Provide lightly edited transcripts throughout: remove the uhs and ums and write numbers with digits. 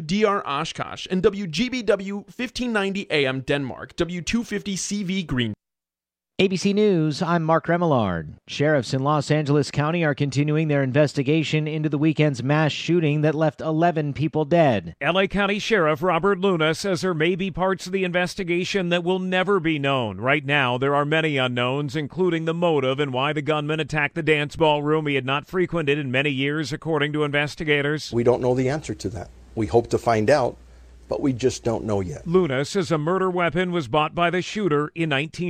WDR Oshkosh, and WGBW 1590 AM Denmark, W250 CV Green. ABC News, I'm Mark Remillard. Sheriffs in Los Angeles County are continuing their investigation into the weekend's mass shooting that left 11 people dead. L.A. County Sheriff Robert Luna says there may be parts of the investigation that will never be known. Right now, there are many unknowns, including the motive and why the gunman attacked the dance ballroom he had not frequented in many years, according to investigators. We don't know the answer to that. We hope to find out, but we just don't know yet. Luna says a murder weapon was bought by the shooter in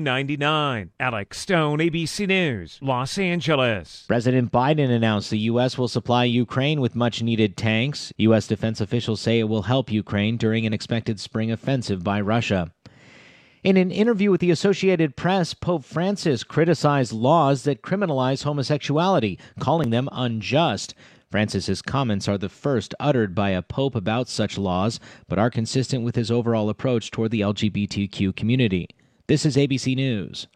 1999. Alex Stone, ABC News, Los Angeles. President Biden announced the U.S. will supply Ukraine with much-needed tanks. U.S. defense officials say it will help Ukraine during an expected spring offensive by Russia. In an interview with the Associated Press, Pope Francis criticized laws that criminalize homosexuality, calling them unjust. Francis's comments are the first uttered by a pope about such laws, but are consistent with his overall approach toward the LGBTQ community. This is ABC News.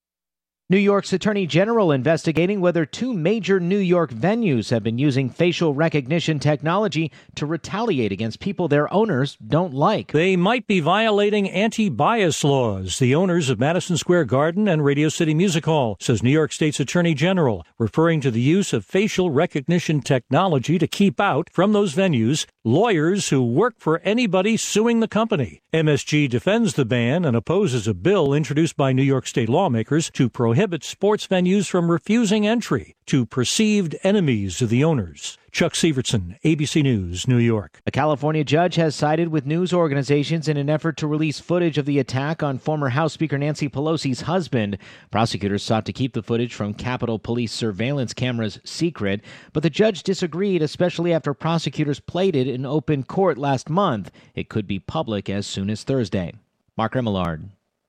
New York's Attorney General investigating whether two major New York venues have been using facial recognition technology to retaliate against people their owners don't like. They might be violating anti-bias laws. The owners of Madison Square Garden and Radio City Music Hall, says New York State's Attorney General, referring to the use of facial recognition technology to keep out from those venues lawyers who work for anybody suing the company. MSG defends the ban and opposes a bill introduced by New York State lawmakers to prohibit sports venues from refusing entry to perceived enemies of the owners. Chuck Sievertson, ABC News, New York. A California judge has sided with news organizations in an effort to release footage of the attack on former House Speaker Nancy Pelosi's husband. Prosecutors sought to keep the footage from Capitol Police surveillance cameras secret, but the judge disagreed, especially after prosecutors played it in open court last month. It could be public as soon as Thursday. Mark Remillard,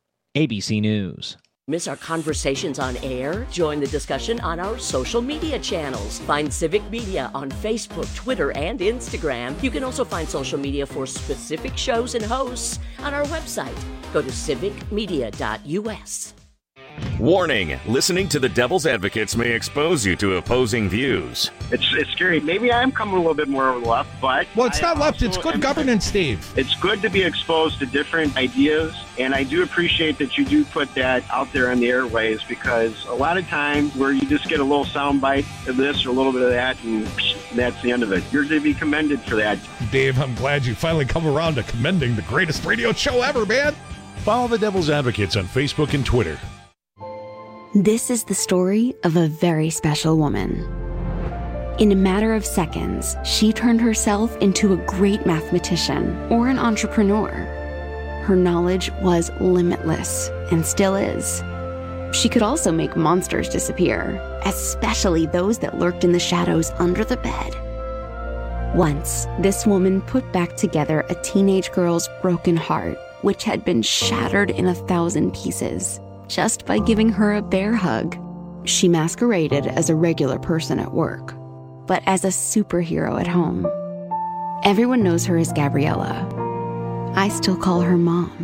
ABC News. Miss our conversations on air? Join the discussion on our social media channels. Find Civic Media on Facebook, Twitter, and Instagram. You can also find social media for specific shows and hosts on our website. Go to civicmedia.us. Warning, listening to the Devil's Advocates may expose you to opposing views. It's scary. Maybe I'm coming a little bit more left, but... Well, it's not left. It's good governance, Steve. It's good to be exposed to different ideas, and I do appreciate that you do put that out there on the airways, because a lot of times where you just get a little soundbite of this or a little bit of that, and that's the end of it. You're to be commended for that. Dave, I'm glad you finally come around to commending the greatest radio show ever, man. Follow the Devil's Advocates on Facebook and Twitter. This is the story of a very special woman. In a matter of seconds, she turned herself into a great mathematician or an entrepreneur. Her knowledge was limitless and still is. She could also make monsters disappear, especially those that lurked in the shadows under the bed. Once, this woman put back together a teenage girl's broken heart, which had been shattered in 1,000 pieces. Just by giving her a bear hug. She masqueraded as a regular person at work, but as a superhero at home. Everyone knows her as Gabriella. I still call her Mom.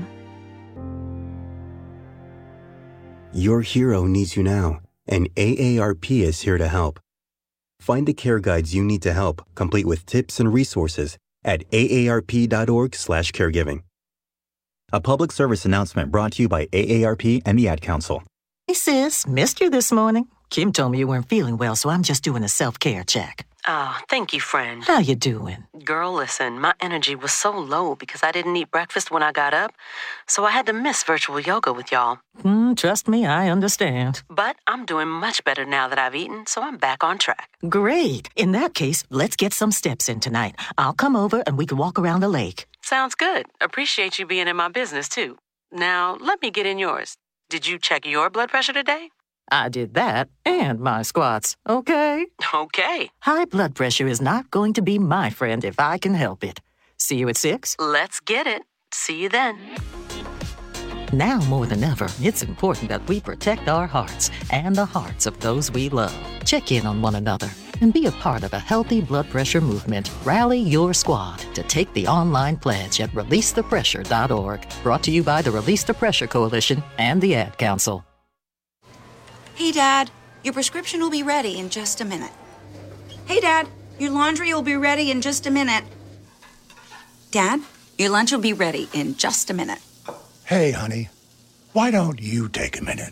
Your hero needs you now, and AARP is here to help. Find the care guides you need to help, complete with tips and resources at aarp.org/caregiving. A public service announcement brought to you by AARP and the Ad Council. Hey, sis, missed you this morning. Kim told me you weren't feeling well, so I'm just doing a self-care check. Oh, thank you, friend. How you doing? Girl, listen, my energy was so low because I didn't eat breakfast when I got up, so I had to miss virtual yoga with y'all. Trust me, I understand. But I'm doing much better now that I've eaten, so I'm back on track. Great. In that case, let's get some steps in tonight. I'll come over and we can walk around the lake. Sounds good. Appreciate you being in my business, too. Now, let me get in yours. Did you check your blood pressure today? I did that and my squats, okay? Okay. High blood pressure is not going to be my friend if I can help it. See you at 6? Let's get it. See you then. Now more than ever, it's important that we protect our hearts and the hearts of those we love. Check in on one another and be a part of a healthy blood pressure movement. Rally your squad to take the online pledge at releasethepressure.org. Brought to you by the Release the Pressure Coalition and the Ad Council. Hey, Dad, your prescription will be ready in just a minute. Hey, Dad, your laundry will be ready in just a minute. Dad, your lunch will be ready in just a minute. Hey, honey, why don't you take a minute?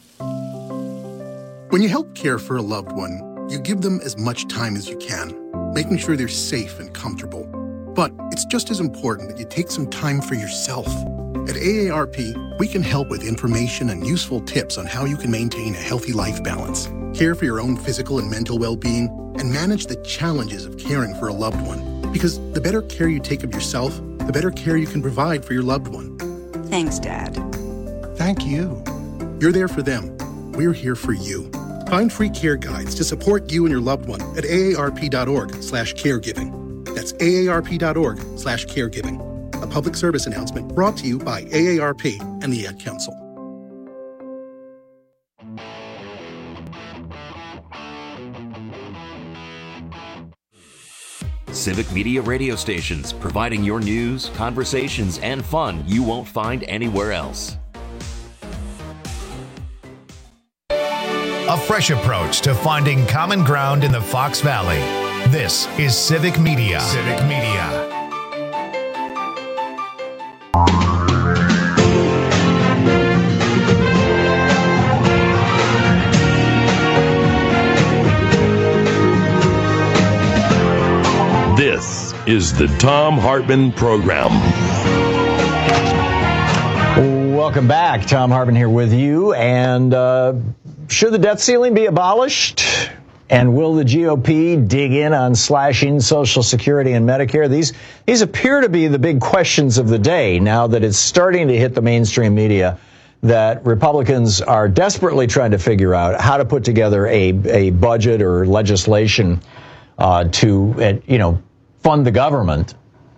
When you help care for a loved one, you give them as much time as you can, making sure they're safe and comfortable. But it's just as important that you take some time for yourself. At AARP, we can help with information and useful tips on how you can maintain a healthy life balance, care for your own physical and mental well-being, and manage the challenges of caring for a loved one. Because the better care you take of yourself, the better care you can provide for your loved one. Thanks, Dad. Thank you. You're there for them. We're here for you. Find free care guides to support you and your loved one at aarp.org/caregiving. That's aarp.org/caregiving. A public service announcement brought to you by AARP and the Ad Council. Civic Media radio stations, providing your news, conversations, and fun you won't find anywhere else. A fresh approach to finding common ground in the Fox Valley. This is Civic Media. Civic Media. This is the Thom Hartmann Program. Welcome back. Thom Hartmann here with you. And should the debt ceiling be abolished? And will the GOP dig in on slashing Social Security and Medicare? These appear to be the big questions of the day now that it's starting to hit the mainstream media, that Republicans are desperately trying to figure out how to put together a budget or legislation to fund the government,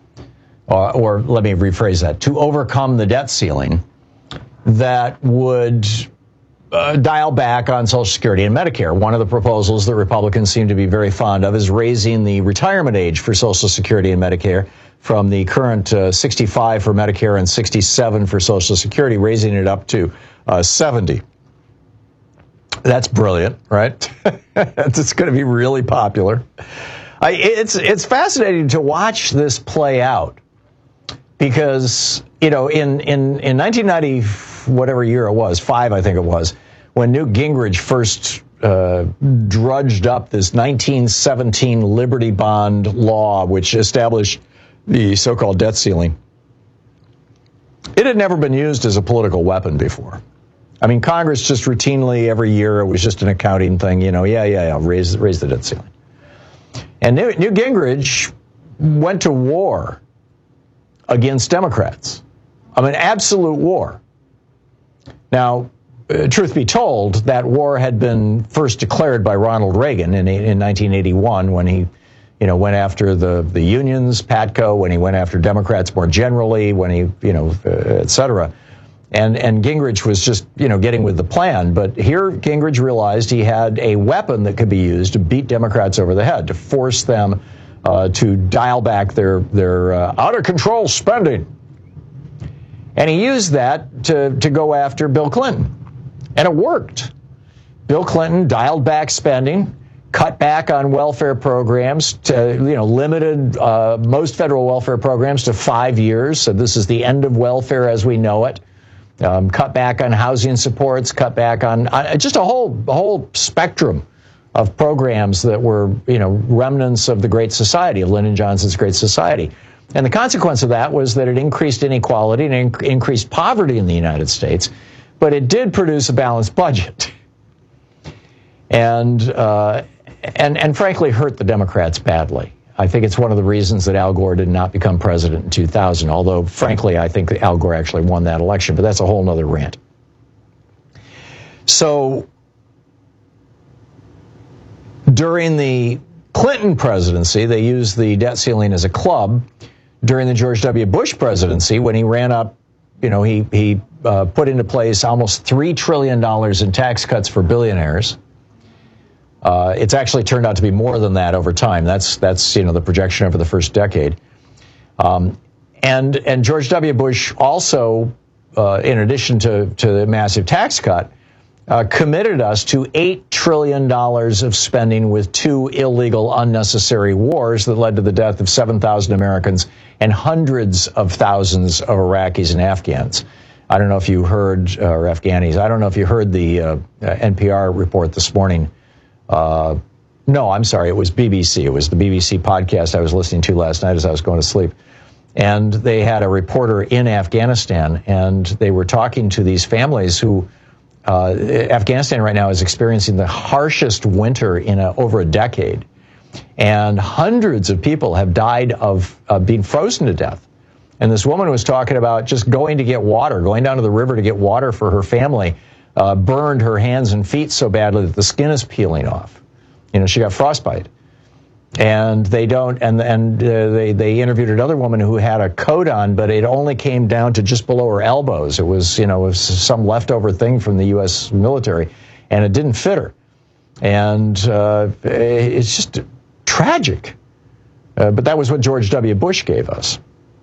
or let me rephrase that, to overcome the debt ceiling that would dial back on Social Security and Medicare. One of the proposals that Republicans seem to be very fond of is raising the retirement age for Social Security and Medicare from the current 65 for Medicare and 67 for Social Security, raising it up to 70. That's brilliant, right? It's going to be really popular. It's fascinating to watch this play out because, in 1990, whatever year it was, 5, I think it was, when Newt Gingrich first drudged up this 1917 Liberty Bond law, which established the so-called debt ceiling. It had never been used as a political weapon before. I mean, Congress just routinely every year, it was just an accounting thing, raise the debt ceiling. And Newt Gingrich went to war against Democrats. I mean, absolute war. Now, truth be told, that war had been first declared by Ronald Reagan in 1981 when he, went after the unions, PATCO, when he went after Democrats more generally, when he, et cetera. And Gingrich was just, getting with the plan. But here Gingrich realized he had a weapon that could be used to beat Democrats over the head, to force them to dial back their out-of-control spending. And he used that to go after Bill Clinton. And it worked. Bill Clinton dialed back spending, cut back on welfare programs, limited most federal welfare programs to 5 years. So this is the end of welfare as we know it. Cut back on housing supports, cut back on just a whole spectrum of programs that were, remnants of the Great Society, of Lyndon Johnson's Great Society. And the consequence of that was that it increased inequality and increased poverty in the United States, but it did produce a balanced budget. And frankly hurt the Democrats badly. I think it's one of the reasons that Al Gore did not become president in 2000, although, frankly, I think Al Gore actually won that election, but that's a whole nother rant. So, during the Clinton presidency, they used the debt ceiling as a club. During the George W. Bush presidency, when he ran up, he put into place almost $3 trillion in tax cuts for billionaires. It's actually turned out to be more than that over time. That's the projection over the first decade. And George W. Bush also, in addition to the massive tax cut, committed us to $8 trillion of spending with 2 illegal, unnecessary wars that led to the death of 7,000 Americans and hundreds of thousands of Iraqis and Afghans. I don't know if you heard, or Afghanis, I don't know if you heard the NPR report this morning. No, I'm sorry, it was BBC. It was the BBC podcast I was listening to last night as I was going to sleep. And they had a reporter in Afghanistan, and they were talking to these families who Afghanistan right now is experiencing the harshest winter in over a decade. And hundreds of people have died of being frozen to death. And this woman was talking about just going to get water, going down to the river to get water for her family, burned her hands and feet so badly that the skin is peeling off. You know, she got frostbite. And they don't, they interviewed another woman who had a coat on, but it only came down to just below her elbows. It was, you know, it was some leftover thing from the U.S. military, and it didn't fit her. And it's just tragic. But that was what George W. Bush gave us.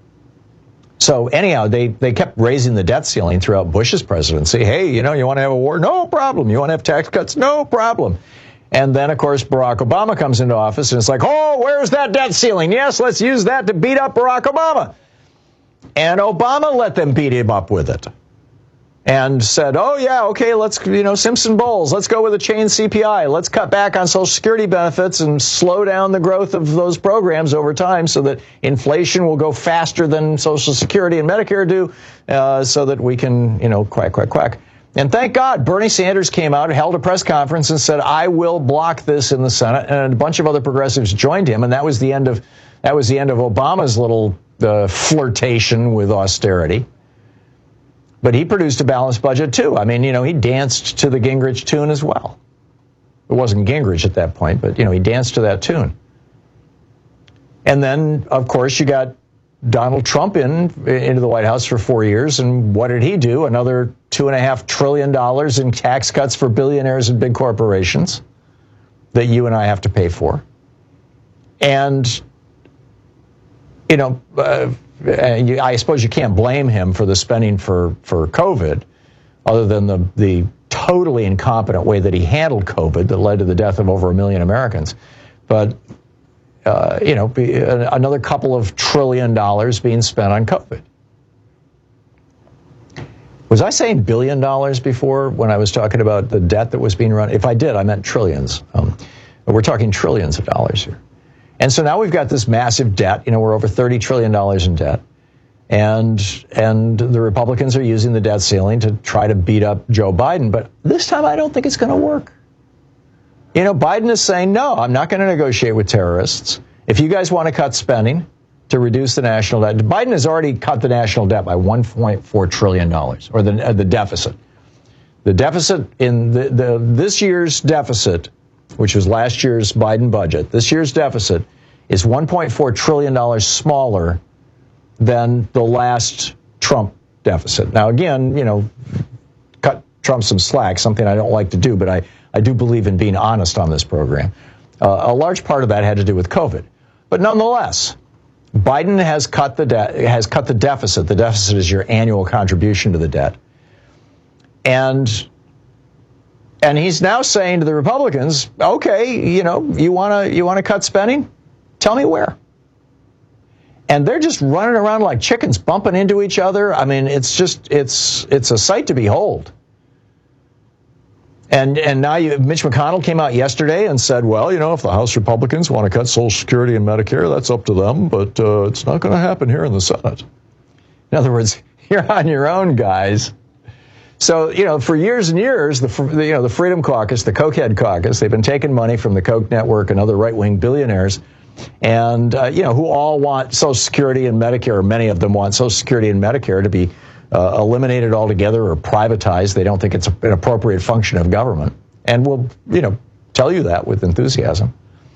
So anyhow, they kept raising the debt ceiling throughout Bush's presidency. Hey, you know, you want to have a war? No problem. You want to have tax cuts? No problem. And then, of course, Barack Obama comes into office, and it's like, oh, where's that debt ceiling? Yes, let's use that to beat up Barack Obama. And Obama let them beat him up with it and said, oh, yeah, okay, let's, you know, Simpson Bowles, let's go with a chain CPI. Let's cut back on Social Security benefits and slow down the growth of those programs over time so that inflation will go faster than Social Security and Medicare do, so that we can, you know, quack, quack, quack. And thank God Bernie Sanders came out and held a press conference and said, I will block this in the Senate. And a bunch of other progressives joined him. And that was the end of Obama's little flirtation with austerity. But he produced a balanced budget, too. I mean, you know, he danced to the Gingrich tune as well. It wasn't Gingrich at that point, but, you know, he danced to that tune. And then, of course, you got Donald Trump into the White House for 4 years, and what did he do? Another $2.5 trillion in tax cuts for billionaires and big corporations that you and I have to pay for. And, you know, I suppose you can't blame him for the spending for COVID, other than the totally incompetent way that he handled COVID that led to the death of over 1 million Americans. But you know, another couple of $1 trillion being spent on COVID. Was I saying $1 billion before when I was talking about the debt that was being run? If I did, I meant trillions. We're talking trillions of dollars here. And so now we've got this massive debt. You know, we're over $30 trillion in debt. And the Republicans are using the debt ceiling to try to beat up Joe Biden. But this time I don't think it's going to work. You know, Biden is saying, no, I'm not going to negotiate with terrorists. If you guys want to cut spending to reduce the national debt, Biden has already cut the national debt by $1.4 trillion, or the deficit. The deficit in this year's deficit, which was last year's Biden budget, this year's deficit is $1.4 trillion smaller than the last Trump deficit. Now, again, you know, cut Trump some slack, something I don't like to do, but I do believe in being honest on this program. A large part of that had to do with COVID. But nonetheless, Biden has cut the deficit. The deficit is your annual contribution to the debt. And he's now saying to the Republicans, okay, you know, you want to cut spending? Tell me where. And they're just running around like chickens, bumping into each other. I mean, it's a sight to behold. And now Mitch McConnell came out yesterday and said, well, you know, if the House Republicans want to cut Social Security and Medicare, that's up to them, but it's not going to happen here in the Senate. In other words, you're on your own, guys. So, you know, for years and years, the Freedom Caucus, the Cokehead Caucus, they've been taking money from the Koch network and other right-wing billionaires, and, you know, who all want Social Security and Medicare, or many of them want Social Security and Medicare to be eliminated altogether or privatized. They don't think it's an appropriate function of government, and will, you know, tell you that with enthusiasm.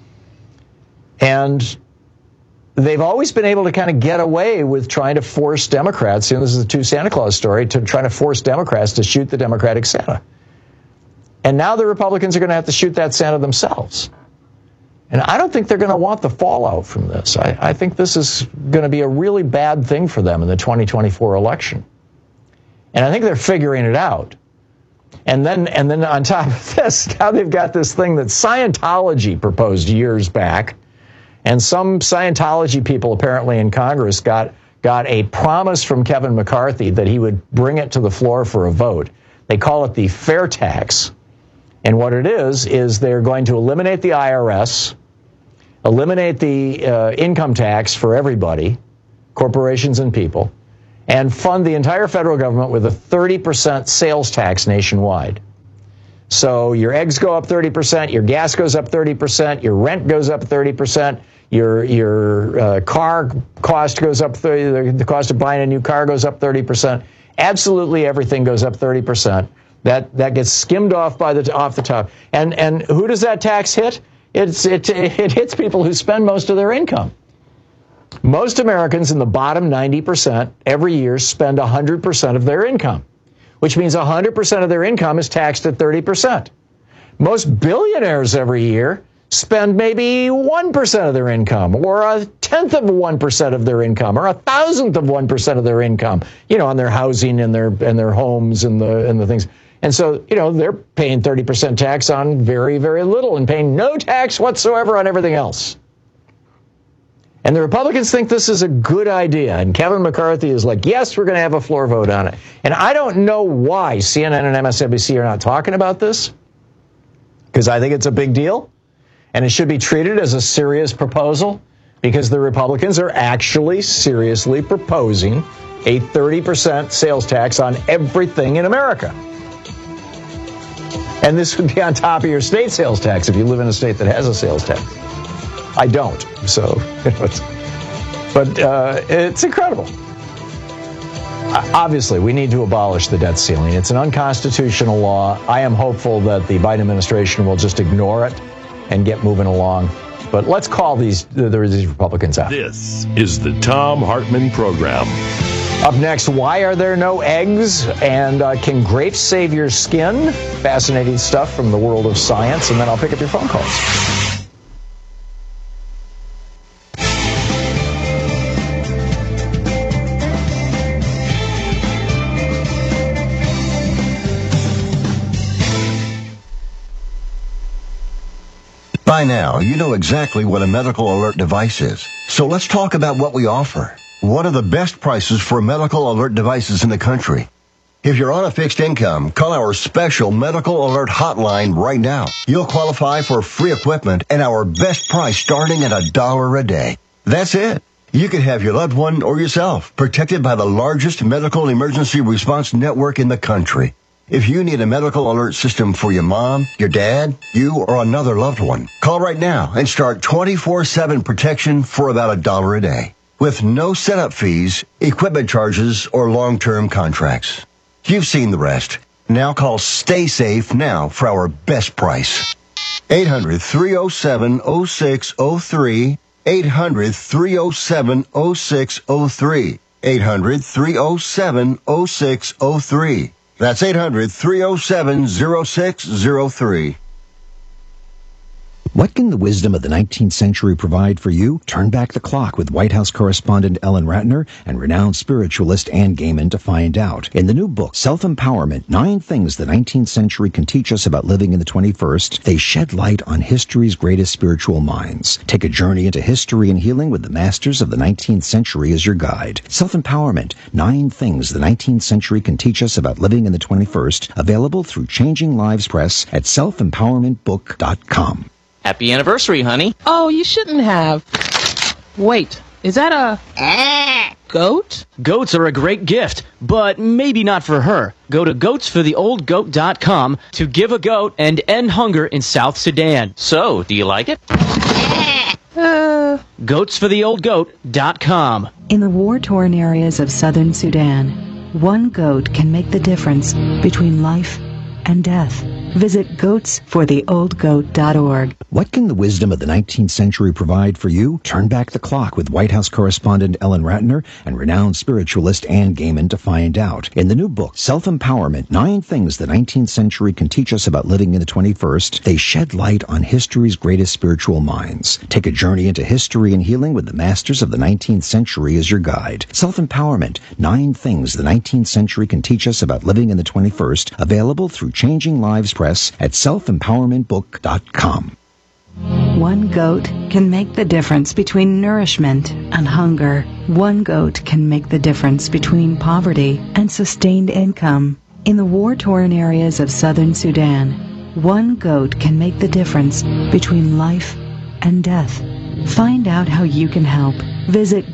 And they've always been able to kind of get away with trying to force Democrats, and this is the two Santa Claus story, to try to force Democrats to shoot the Democratic Santa. And now the Republicans are going to have to shoot that Santa themselves. And I don't think they're going to want the fallout from this. I think this is going to be a really bad thing for them in the 2024 election. And I think they're figuring it out. And then on top of this, now they've got this thing that Scientology proposed years back. And some Scientology people apparently in Congress got a promise from Kevin McCarthy that he would bring it to the floor for a vote. They call it the fair tax. And what it is they're going to eliminate the IRS, eliminate the income tax for everybody, corporations and people, and fund the entire federal government with a 30% sales tax nationwide. So your eggs go up 30%, your gas goes up 30%, your rent goes up 30%, your car cost goes up 30%, the cost of buying a new car goes up 30%. Absolutely everything goes up 30%. That gets skimmed off off the top. And who does that tax hit? It hits people who spend most of their income. Most Americans in the bottom 90% every year spend 100% of their income, which means 100% of their income is taxed at 30%. Most billionaires every year spend maybe 1% of their income, or 1/10 of 1% of their income, or 1,000th of 1% of their income, on their housing and their homes and the things. And so, they're paying 30% tax on very, very little and paying no tax whatsoever on everything else. And the Republicans think this is a good idea. And Kevin McCarthy is like, yes, we're going to have a floor vote on it. And I don't know why CNN and MSNBC are not talking about this, because I think it's a big deal. And it should be treated as a serious proposal, because the Republicans are actually seriously proposing a 30% sales tax on everything in America. And this would be on top of your state sales tax if you live in a state that has a sales tax. I don't, so, but it's incredible. Obviously, we need to abolish the debt ceiling. It's an unconstitutional law. I am hopeful that the Biden administration will just ignore it and get moving along. But let's call these Republicans out. This is the Thom Hartmann Program. Up next, why are there no eggs? And can grapes save your skin? Fascinating stuff from the world of science. And then I'll pick up your phone calls. By now, you know exactly what a medical alert device is. So let's talk about what we offer. What are the best prices for medical alert devices in the country? If you're on a fixed income, call our special medical alert hotline right now. You'll qualify for free equipment and our best price starting at $1 a day. That's it. You can have your loved one or yourself protected by the largest medical emergency response network in the country. If you need a medical alert system for your mom, your dad, you, or another loved one, call right now and start 24/7 protection for about $1 a day. With no setup fees, equipment charges, or long-term contracts. You've seen the rest. Now call Stay Safe now for our best price. 800-307-0603. 800-307-0603. 800-307-0603. That's 800-307-0603. What can the wisdom of the 19th century provide for you? Turn back the clock with White House correspondent Ellen Ratner and renowned spiritualist Ann Gaiman to find out. In the new book, Self-Empowerment, 9 Things the 19th Century Can Teach Us About Living in the 21st, they shed light on history's greatest spiritual minds. Take a journey into history and healing with the masters of the 19th century as your guide. Self-Empowerment, 9 Things the 19th Century Can Teach Us About Living in the 21st, available through Changing Lives Press at selfempowermentbook.com. Happy anniversary, honey. Oh, you shouldn't have. Wait, is that a goat? Goats are a great gift, but maybe not for her. Go to goatsfortheoldgoat.com to give a goat and end hunger in South Sudan. So, do you like it? Goatsfortheoldgoat.com. In the war-torn areas of southern Sudan, one goat can make the difference between life and death. Visit goatsfortheoldgoat.org. What can the wisdom of the 19th century provide for you? Turn back the clock with White House correspondent Ellen Ratner and renowned spiritualist Ann Gaiman to find out. In the new book, Self-Empowerment, 9 Things the 19th Century Can Teach Us About Living in the 21st, they shed light on history's greatest spiritual minds. Take a journey into history and healing with the masters of the 19th century as your guide. Self-Empowerment, 9 Things the 19th Century Can Teach Us About Living in the 21st, available through Changing Lives Press at selfempowermentbook.com. One goat can make the difference between nourishment and hunger. One goat can make the difference between poverty and sustained income. In the war-torn areas of southern Sudan, one goat can make the difference between life and death. Find out how you can help. Visit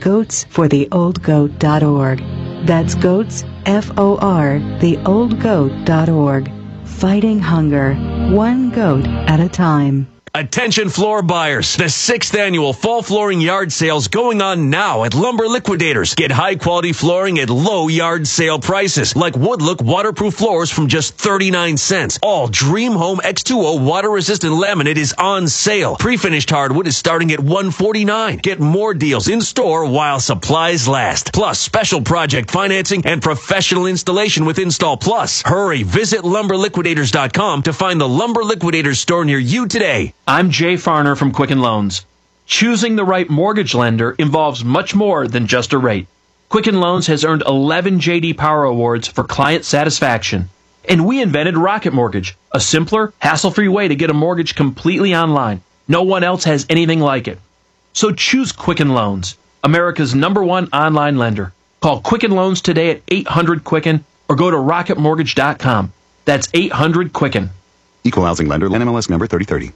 goatsfortheoldgoat.org. That's goats, F-O-R, theoldgoat.org. Fighting hunger, one goat at a time. Attention floor buyers. The 6th annual fall flooring yard sale's going on now at Lumber Liquidators. Get high quality flooring at low yard sale prices, like Woodlook waterproof floors from just 39 cents. All Dream Home X2O water resistant laminate is on sale. Pre-finished hardwood is starting at $149. Get more deals in store while supplies last. Plus special project financing and professional installation with Install Plus. Hurry, visit lumberliquidators.com to find the Lumber Liquidators store near you today. I'm Jay Farner from Quicken Loans. Choosing the right mortgage lender involves much more than just a rate. Quicken Loans has earned 11 J.D. Power Awards for client satisfaction. And we invented Rocket Mortgage, a simpler, hassle-free way to get a mortgage completely online. No one else has anything like it. So choose Quicken Loans, America's #1 online lender. Call Quicken Loans today at 800-QUICKEN or go to rocketmortgage.com. That's 800-QUICKEN. Equal housing lender, NMLS number 3030.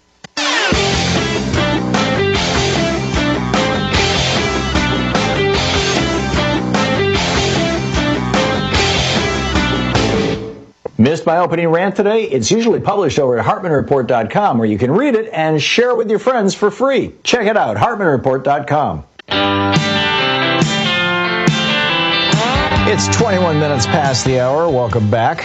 Missed my opening rant today? It's usually published over at HartmanReport.com, where you can read it and share it with your friends for free. Check it out, HartmanReport.com. It's 21 minutes past the hour. Welcome back.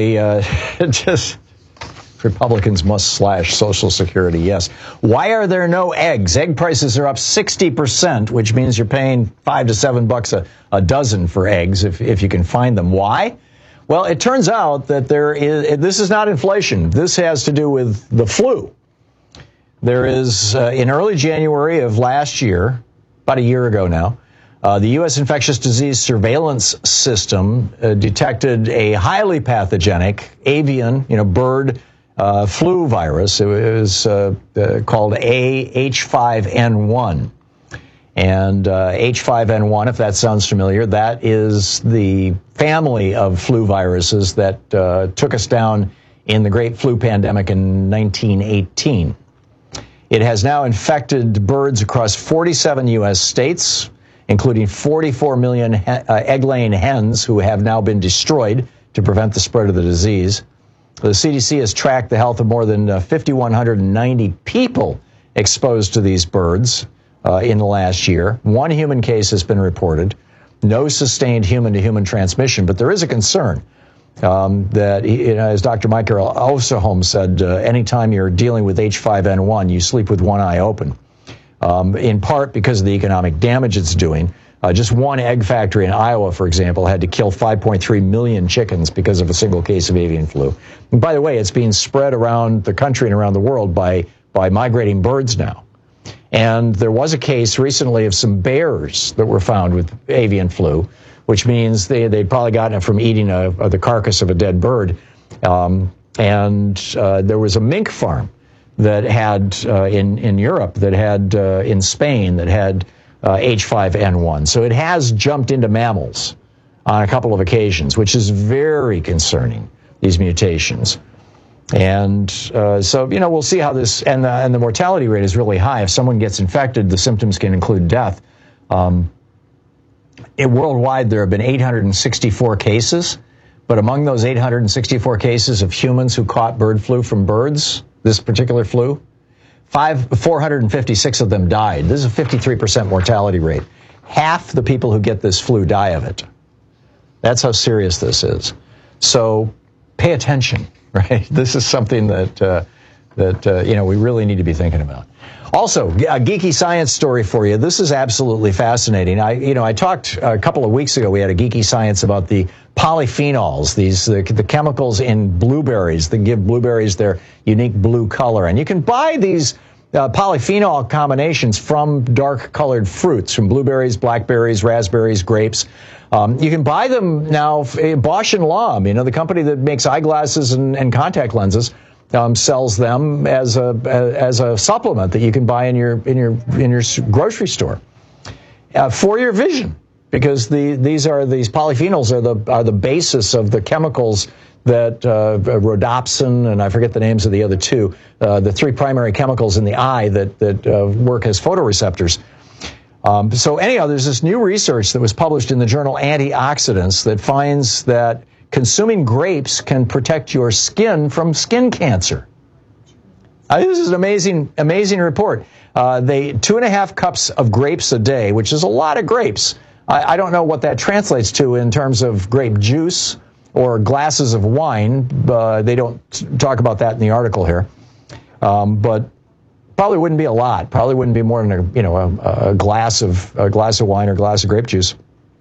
Republicans must slash Social Security, yes. Why are there no eggs? Egg prices are up 60%, which means you're paying $5 to $7 a dozen for eggs if you can find them. Why? Well, it turns out that this is not inflation. This has to do with the flu. There is, in early January of last year, about a year ago now, the U.S. Infectious Disease Surveillance System detected a highly pathogenic avian, bird flu virus. It was called H5N1. And H5N1, if that sounds familiar, that is the family of flu viruses that took us down in the Great Flu Pandemic in 1918. It has now infected birds across 47 U.S. states, including 44 million egg-laying hens who have now been destroyed to prevent the spread of the disease. The CDC has tracked the health of more than 5,190 people exposed to these birds in the last year. 1 human case has been reported. No sustained human-to-human transmission, but there is a concern that, as Dr. Michael Osterholm said, anytime you're dealing with H5N1, you sleep with one eye open, in part because of the economic damage it's doing. Just one egg factory in Iowa, for example, had to kill 5.3 million chickens because of a single case of avian flu. And by the way, it's being spread around the country and around the world by migrating birds now. And there was a case recently of some bears that were found with avian flu, which means they'd probably gotten it from eating the carcass of a dead bird. And there was a mink farm that had in Europe, that had in Spain, that had H5N1. So it has jumped into mammals on a couple of occasions, which is very concerning, these mutations. And so, we'll see how this, and the mortality rate is really high. If someone gets infected, the symptoms can include death. Worldwide, there have been 864 cases, but among those 864 cases of humans who caught bird flu from birds, this particular flu, 456 of them died. This is a 53% mortality rate. Half the people who get this flu die of it. That's how serious this is. So pay attention. right? This is something that we really need to be thinking about. Also, a geeky science story for you. This is absolutely fascinating. I talked a couple of weeks ago. We had a geeky science about the polyphenols, the chemicals in blueberries that give blueberries their unique blue color. And you can buy these polyphenol combinations from dark-colored fruits, from blueberries, blackberries, raspberries, grapes. You can buy them now. Bausch & Lomb, the company that makes eyeglasses and contact lenses, sells them as a supplement that you can buy in your grocery store for your vision, because these polyphenols are the basis of the chemicals that rhodopsin, and I forget the names of the other two, the three primary chemicals in the eye that work as photoreceptors. So anyhow, there's this new research that was published in the journal Antioxidants that finds that consuming grapes can protect your skin from skin cancer. This is an amazing report. 2.5 cups of grapes a day, which is a lot of grapes. I don't know what that translates to in terms of grape juice or glasses of wine. They don't talk about that in the article here. But probably wouldn't be a lot. Probably wouldn't be more than a glass of wine or a glass of grape juice.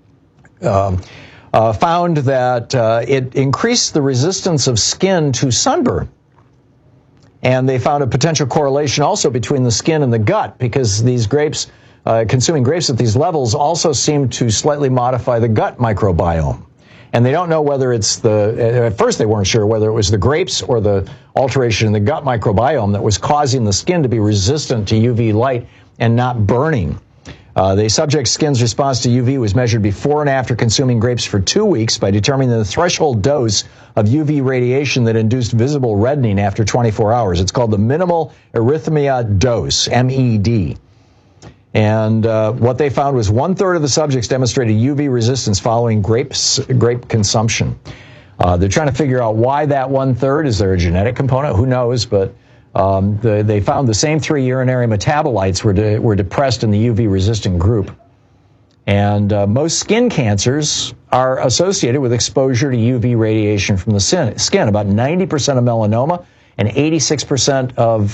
Found that it increased the resistance of skin to sunburn. And they found a potential correlation also between the skin and the gut, because these grapes, consuming grapes at these levels, also seem to slightly modify the gut microbiome. And they don't know whether it's at first they weren't sure whether it was the grapes or the alteration in the gut microbiome that was causing the skin to be resistant to UV light and not burning. The subject's skin's response to UV was measured before and after consuming grapes for 2 weeks by determining the threshold dose of UV radiation that induced visible reddening after 24 hours. It's called the minimal erythema dose, MED. And what they found was 1/3 of the subjects demonstrated UV resistance following grape consumption. They're trying to figure out why that 1/3. Is there a genetic component? Who knows? But they found the same 3 urinary metabolites were depressed in the UV-resistant group. And most skin cancers are associated with exposure to UV radiation from the skin. About 90% of melanoma and 86% of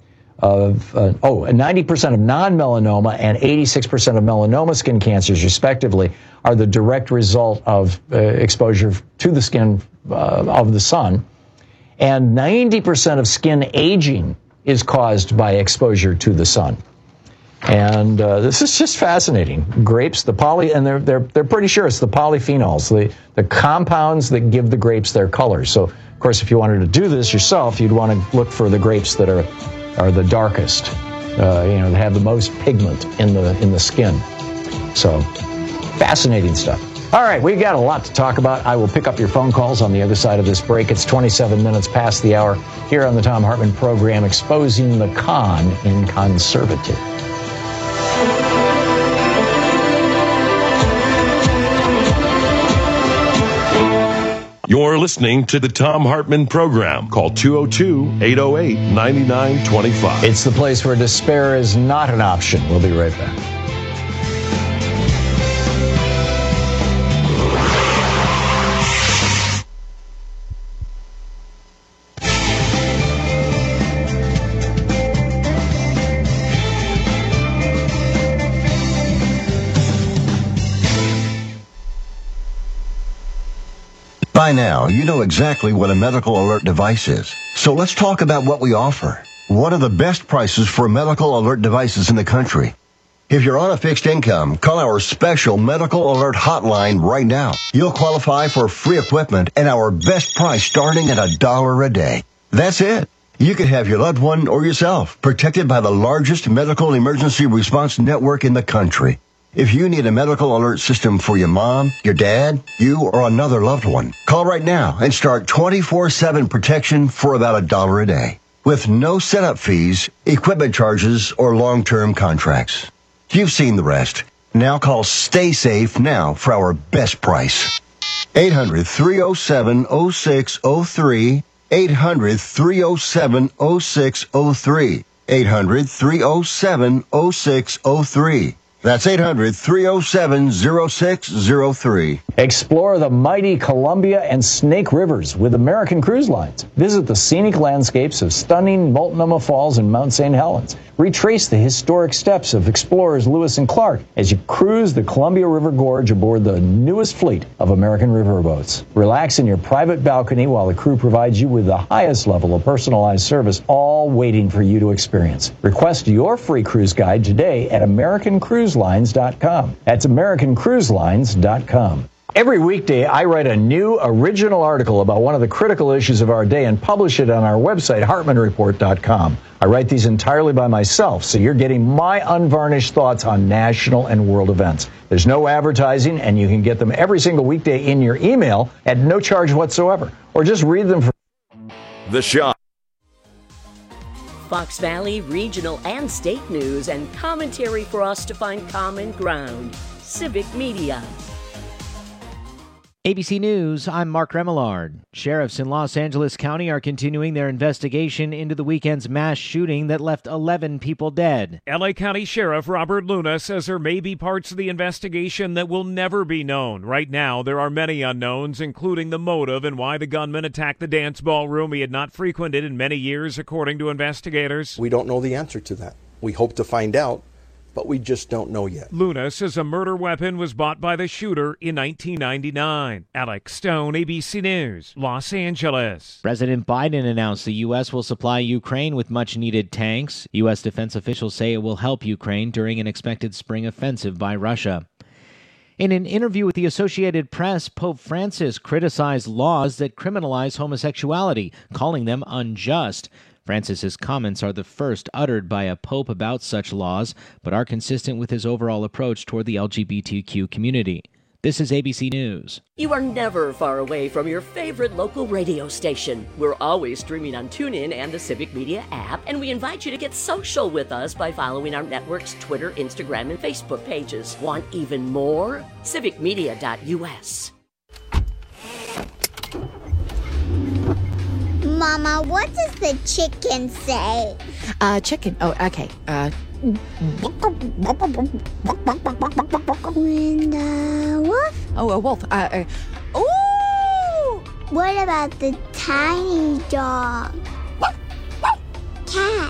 90% of non-melanoma and 86% of melanoma skin cancers, respectively, are the direct result of exposure to the skin of the sun. And 90% of skin aging is caused by exposure to the sun. And this is just fascinating. Grapes, and they're pretty sure it's the polyphenols, the compounds that give the grapes their color. So, of course, if you wanted to do this yourself, you'd want to look for the grapes that are the darkest, that have the most pigment in the skin. So, fascinating stuff. All right, we've got a lot to talk about. I will pick up your phone calls on the other side of this break. It's 27 minutes past the hour here on the Thom Hartmann program, exposing the con in conservative. You're listening to the Thom Hartmann program. Call 202-808-9925. It's the place where despair is not an option. We'll be right back. By now, you know exactly what a medical alert device is. So let's talk about what we offer. What are the best prices for medical alert devices in the country? If you're on a fixed income, call our special medical alert hotline right now. You'll qualify for free equipment and our best price starting at $1 a day. That's it. You could have your loved one or yourself protected by the largest medical emergency response network in the country. If you need a medical alert system for your mom, your dad, you, or another loved one, call right now and start 24/7 protection for about $1 a day, with no setup fees, equipment charges, or long-term contracts. You've seen the rest. Now call Stay Safe now for our best price. 800-307-0603, 800-307-0603, 800-307-0603. That's 800-307-0603. Explore the mighty Columbia and Snake Rivers with American Cruise Lines. Visit the scenic landscapes of stunning Multnomah Falls and Mount St. Helens. Retrace the historic steps of explorers Lewis and Clark as you cruise the Columbia River Gorge aboard the newest fleet of American riverboats. Relax in your private balcony while the crew provides you with the highest level of personalized service, all waiting for you to experience. Request your free cruise guide today at AmericanCruiseLines.com. That's AmericanCruiseLines.com. Every weekday, I write a new original article about one of the critical issues of our day and publish it on our website, HartmanReport.com. I write these entirely by myself, so you're getting my unvarnished thoughts on national and world events. There's no advertising, and you can get them every single weekday in your email at no charge whatsoever, or just read them for The Shot. Fox Valley regional and state news and commentary for us to find common ground. Civic Media. ABC News, I'm Mark Remillard. Sheriffs in Los Angeles County are continuing their investigation into the weekend's mass shooting that left 11 people dead. LA County Sheriff Robert Luna says there may be parts of the investigation that will never be known. Right now, there are many unknowns, including the motive and why the gunman attacked the dance ballroom he had not frequented in many years, according to investigators. We don't know the answer to that. We hope to find out, but we just don't know yet. Luna says a murder weapon was bought by the shooter in 1999. Alex Stone, ABC News, Los Angeles. President Biden announced the U.S. will supply Ukraine with much-needed tanks. U.S. defense officials say it will help Ukraine during an expected spring offensive by Russia. In an interview with the Associated Press, Pope Francis criticized laws that criminalize homosexuality, calling them unjust. Francis's comments are the first uttered by a pope about such laws, but are consistent with his overall approach toward the LGBTQ community. This is ABC News. You are never far away from your favorite local radio station. We're always streaming on TuneIn and the Civic Media app, and we invite you to get social with us by following our network's Twitter, Instagram, and Facebook pages. Want even more? civicmedia.us. Mama, what does the chicken say? Chicken. Oh, okay. When the wolf? Oh, a wolf. Ooh! What about the tiny dog? Cat?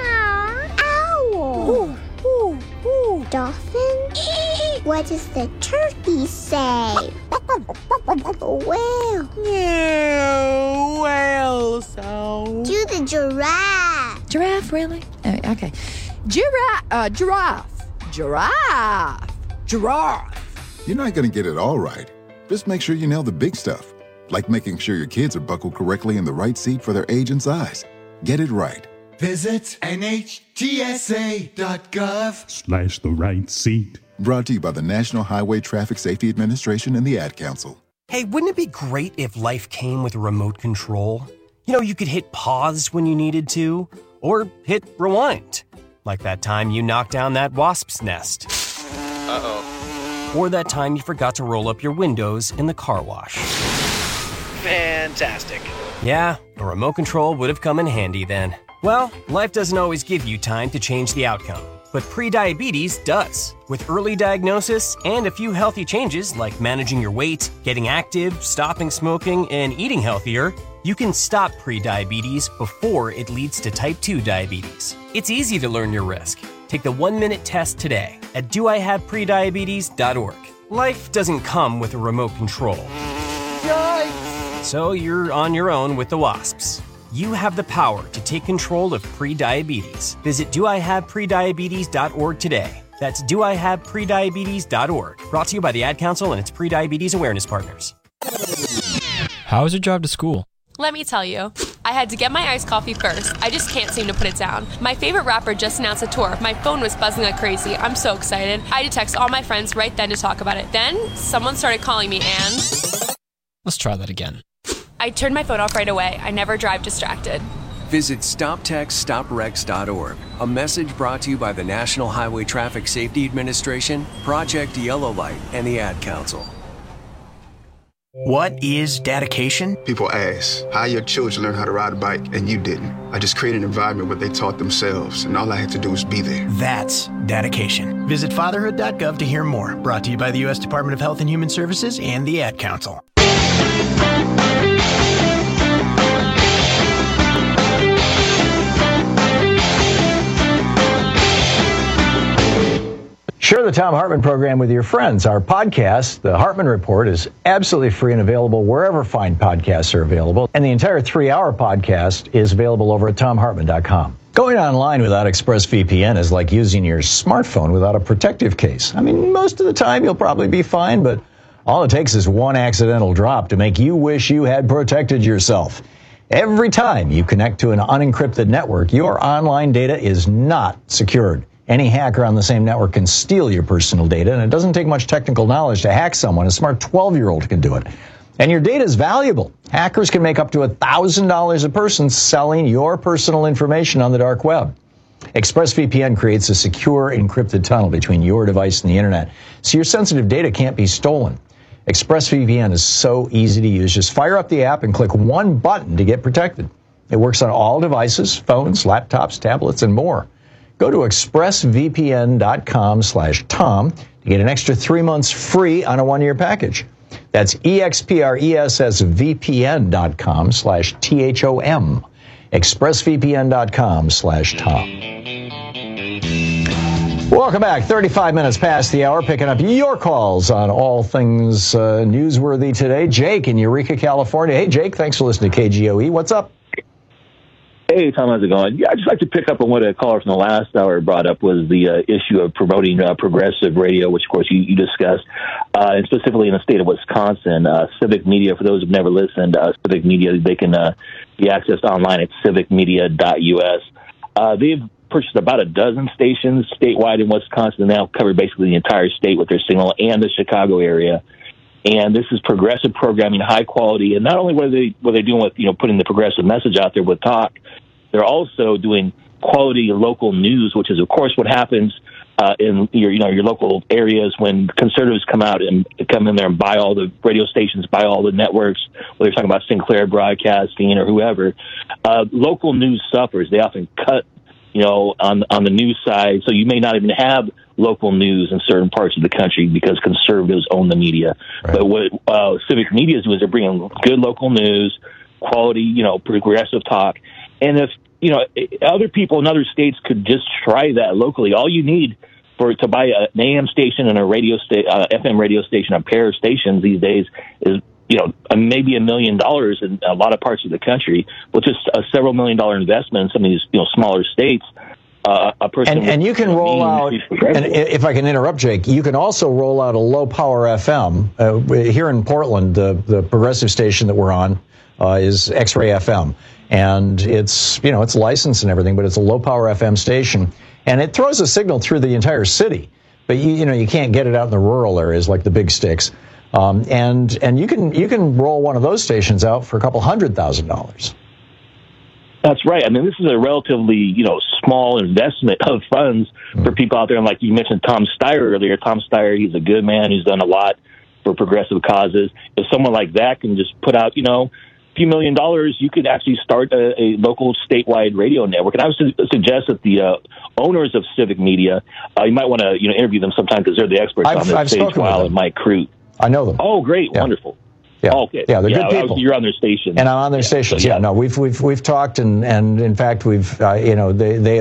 Owl? Ooh, ooh, ooh. Dolphin? What does the turkey say? Whale? Yeah, whale sound. Do the giraffe. Giraffe, really? Okay. Giraffe. Giraffe. You're not going to get it all right. Just make sure you nail the big stuff, like making sure your kids are buckled correctly in the right seat for their age and size. Get it right. Visit NHTSA.gov/the right seat. Brought to you by the National Highway Traffic Safety Administration and the Ad Council. Hey, wouldn't it be great if life came with a remote control? You know, you could hit pause when you needed to, or hit rewind. Like that time you knocked down that wasp's nest. Uh-oh. Or that time you forgot to roll up your windows in the car wash. Fantastic. Yeah, a remote control would have come in handy then. Well, life doesn't always give you time to change the outcome. But prediabetes does. With early diagnosis and a few healthy changes like managing your weight, getting active, stopping smoking, and eating healthier, you can stop prediabetes before it leads to type 2 diabetes. It's easy to learn your risk. Take the 1-minute test today at doihaveprediabetes.org. Life doesn't come with a remote control. Yikes! So you're on your own with the wasps. You have the power to take control of prediabetes. Visit doihaveprediabetes.org today. That's doihaveprediabetes.org. Brought to you by the Ad Council and its prediabetes awareness partners. How was your drive to school? Let me tell you, I had to get my iced coffee first. I just can't seem to put it down. My favorite rapper just announced a tour. My phone was buzzing like crazy. I'm so excited. I had to text all my friends right then to talk about it. Then, someone started calling me and... Let's try that again. I turned my phone off right away. I never drive distracted. Visit StopTextStopWrecks.org. A message brought to you by the National Highway Traffic Safety Administration, Project Yellow Light, and the Ad Council. What is dedication? People ask, how your children learn how to ride a bike and you didn't? I just created an environment where they taught themselves, and all I had to do was be there. That's dedication. Visit fatherhood.gov to hear more. Brought to you by the U.S. Department of Health and Human Services and the Ad Council. Share the Thom Hartmann program with your friends. Our podcast, The Hartmann Report, is absolutely free and available wherever fine podcasts are available. And the entire 3-hour podcast is available over at ThomHartmann.com. Going online without ExpressVPN is like using your smartphone without a protective case. I mean, most of the time you'll probably be fine, but all it takes is one accidental drop to make you wish you had protected yourself. Every time you connect to an unencrypted network, your online data is not secured. Any hacker on the same network can steal your personal data, and it doesn't take much technical knowledge to hack someone. A smart 12-year-old can do it. And your data is valuable. Hackers can make up to $1,000 a person selling your personal information on the dark web. ExpressVPN creates a secure, encrypted tunnel between your device and the internet, so your sensitive data can't be stolen. ExpressVPN is so easy to use. Just fire up the app and click one button to get protected. It works on all devices, phones, laptops, tablets, and more. Go to expressvpn.com/Tom to get an extra 3 months free on a 1-year package. That's expressvpn.com/THOM. expressvpn.com/Tom. Welcome back. 35 minutes past the hour, picking up your calls on all things newsworthy today. Jake in Eureka, California. Hey, Jake, thanks for listening to KGOE. What's up? Hey, Tom, how's it going? Yeah, I'd just like to pick up on what a caller from the last hour brought up was the issue of promoting progressive radio, which, of course, you discussed, and specifically in the state of Wisconsin. Civic Media, for those who've never listened, Civic Media, they can be accessed online at civicmedia.us. They've purchased about a dozen stations statewide in Wisconsin, and now cover basically the entire state with their signal and the Chicago area. And this is progressive programming, high quality. And not only what are they doing with, putting the progressive message out there with talk, they're also doing quality local news, which is, of course, what happens in your local areas when conservatives come out and come in there and buy all the radio stations, buy all the networks, whether you're talking about Sinclair Broadcasting or whoever. Local news suffers. They often cut, on the news side, so you may not even have local news in certain parts of the country because conservatives own the media. Right. But what Civic Media is doing is they're bringing good local news, quality, progressive talk. And if, other people in other states could just try that locally, all you need to buy an AM station and a FM radio station, a pair of stations these days is, maybe $1 million in a lot of parts of the country, with just a several $1 million investment in some of these, smaller states. A person and you can roll out, and if I can interrupt, Jake, you can also roll out a low power FM. Here in Portland, the progressive station that we're on is X-Ray FM, and it's it's licensed and everything, but it's a low power FM station, and it throws a signal through the entire city, but you can't get it out in the rural areas like the big sticks, and you can roll one of those stations out for a couple $100,000. That's right. I mean, this is a relatively, small investment of funds for people out there. And like you mentioned, Tom Steyer earlier. Tom Steyer, he's a good man who's done a lot for progressive causes. If someone like that can just put out, a few $1 million, you could actually start a local statewide radio network. And I would suggest that the owners of Civic Media, you might want to, interview them sometime because they're the experts on this. Sage Weil and Mike Crute. I know them. Oh, great. Yeah. Wonderful. Yeah. Oh, okay. Yeah, they're good people. You're on their station, and I'm on their stations. Yeah, no, we've talked, and in fact, we've they have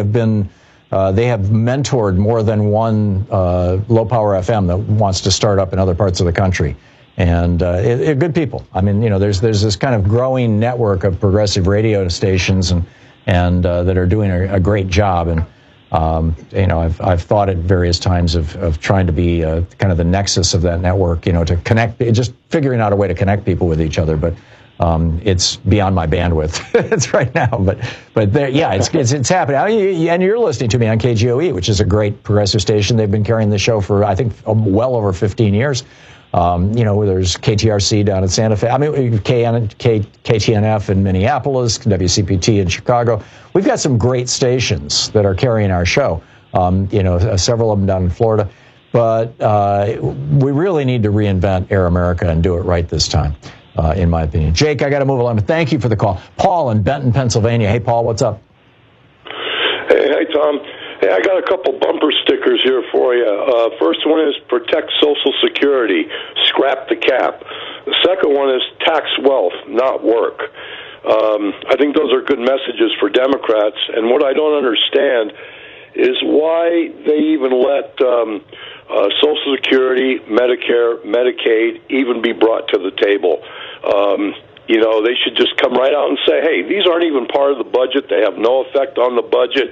mentored more than one low power FM that wants to start up in other parts of the country, and good people. I mean, there's this kind of growing network of progressive radio stations and that are doing a great job, and I've thought at various times of trying to be kind of the nexus of that network, to connect, just figuring out a way to connect people with each other. But it's beyond my bandwidth. It's right now, but there, yeah, it's happening. And you're listening to me on KGOE, which is a great progressive station. They've been carrying the show for, I think, well over 15 years. There's KTRC down in Santa Fe. I mean, KTNF in Minneapolis, WCPT in Chicago. We've got some great stations that are carrying our show. Several of them down in Florida. But we really need to reinvent Air America and do it right this time, in my opinion. Jake, I got to move along, but thank you for the call. Paul in Benton, Pennsylvania. Hey, Paul, what's up? Hey, Tom. Hey, I got a couple bumper stickers here for you. First one is protect Social Security, scrap the cap. The second one is tax wealth, not work. I think those are good messages for Democrats. And what I don't understand is why they even let Social Security, Medicare, Medicaid even be brought to the table. They should just come right out and say, hey, these aren't even part of the budget. They have no effect on the budget.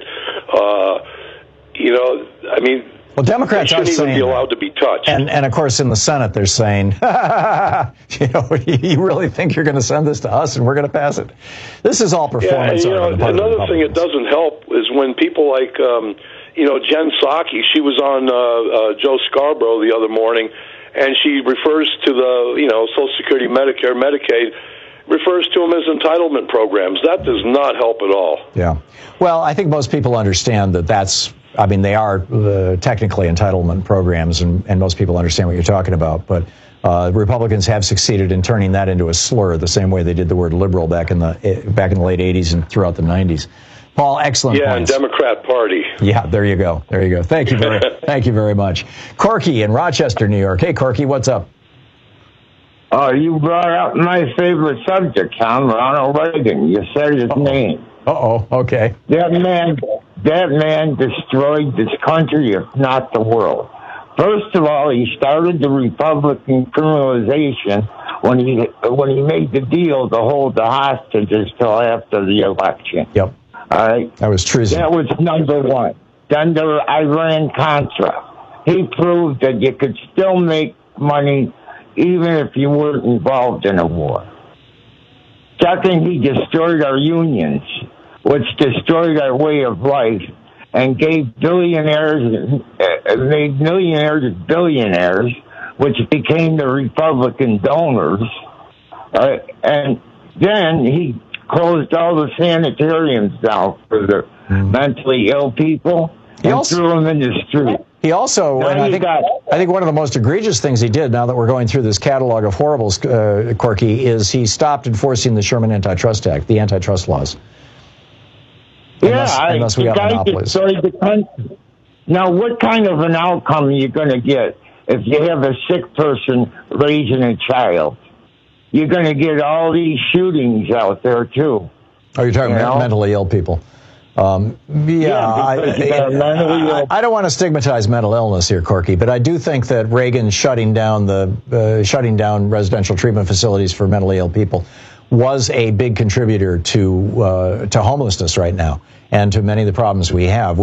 Well, Democrats they shouldn't even be allowed to be touched. And of course, in the Senate, they're saying, you really think you're going to send this to us and we're going to pass it? This is all performance. Another thing that doesn't help is when people like, Jen Psaki, she was on Joe Scarborough the other morning, and she refers to the, Social Security, Medicare, Medicaid, refers to them as entitlement programs. That does not help at all. Yeah. Well, I think most people understand that they are technically entitlement programs, and most people understand what you're talking about. But Republicans have succeeded in turning that into a slur, the same way they did the word liberal back in the late 80s and throughout the 90s. Paul, excellent points. And Democrat Party. Yeah, there you go. Thank you very much. Corky in Rochester, New York. Hey, Corky, what's up? Oh, you brought up my favorite subject, Tom, Ronald Reagan. You said his name. Okay. That man destroyed this country, if not the world. First of all, he started the Republican criminalization when he made the deal to hold the hostages till after the election. Yep. All right. That was treason. That was number one. Then there was Iran-Contra. He proved that you could still make money even if you weren't involved in a war. Second, he destroyed our unions, which destroyed our way of life and gave billionaires, made millionaires billionaires, which became the Republican donors. And then he closed all the sanitariums down for the mentally ill people and threw them in the street. He also, and I think one of the most egregious things he did, now that we're going through this catalog of horribles, Corky, is he stopped enforcing the Sherman Antitrust Act, the antitrust laws. Unless we got monopolies. The country. Now, what kind of an outcome are you going to get if you have a sick person raising a child? You're going to get all these shootings out there, too. Oh, you're talking about mentally ill people. I don't want to stigmatize mental illness here, Corky, but I do think that Reagan shutting down residential treatment facilities for mentally ill people was a big contributor to homelessness right now and to many of the problems we have.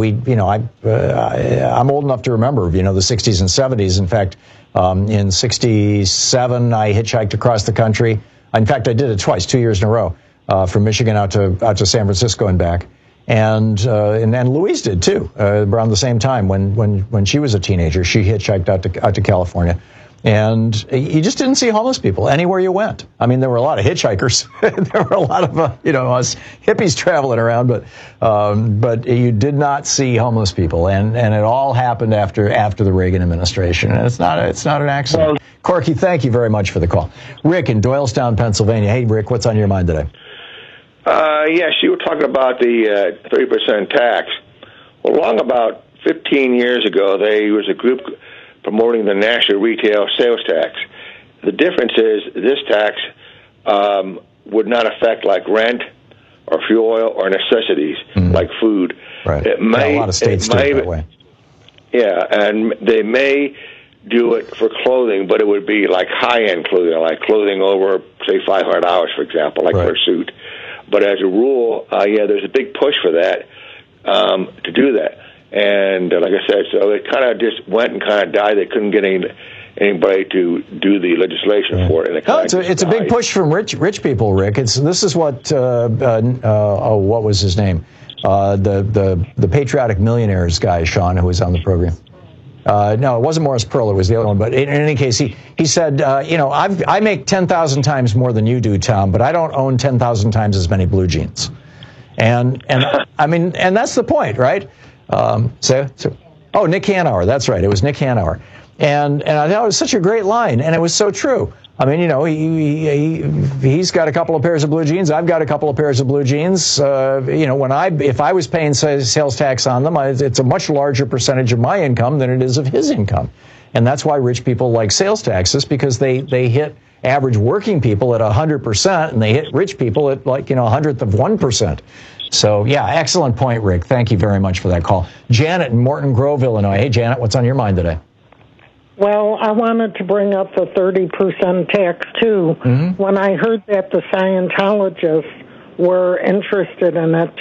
I'm old enough to remember, the 60s and 70s. In fact, in 67, I hitchhiked across the country. In fact, I did it twice, 2 years in a row, from Michigan out to San Francisco and back. And Louise did too, around the same time when she was a teenager. She hitchhiked out to California, and you just didn't see homeless people anywhere you went. I mean, there were a lot of hitchhikers, there were a lot of us hippies traveling around, but you did not see homeless people, and it all happened after the Reagan administration, and it's not an accident. Well, Corky, thank you very much for the call. Rick in Doylestown, Pennsylvania. Hey, Rick, what's on your mind today? Yes, you were talking about the 30% tax. Well, long about 15 years ago, there was a group promoting the national retail sales tax. The difference is this tax would not affect like rent or fuel oil or necessities like food. Right. A lot of states do it that way. Yeah, and they may do it for clothing, but it would be like high-end clothing, like clothing over, say, $500, for example, like for a suit. But as a rule, there's a big push for that, to do that. And like I said, so it kind of just went and kind of died. They couldn't get anybody to do the legislation for it. And it's a big push from rich people, Rick. This is what what was his name? The Patriotic Millionaires guy, Sean, who was on the program. No, it wasn't Morris Pearl. It was the other one. But in any case, he said, I make 10,000 times more than you do, Tom, but I don't own 10,000 times as many blue jeans. And I mean, and that's the point, right? Nick Hanauer. That's right. It was Nick Hanauer. And I thought it was such a great line, and it was so true. I mean, he's got a couple of pairs of blue jeans. I've got a couple of pairs of blue jeans. If I was paying sales tax on them, it's a much larger percentage of my income than it is of his income. And that's why rich people like sales taxes, because they hit average working people at 100%, and they hit rich people at 100th of 1%. So, yeah, excellent point, Rick. Thank you very much for that call. Janet in Morton Grove, Illinois. Hey, Janet, what's on your mind today? Well, I wanted to bring up the 30% tax, too. Mm-hmm. When I heard that the Scientologists were interested in it,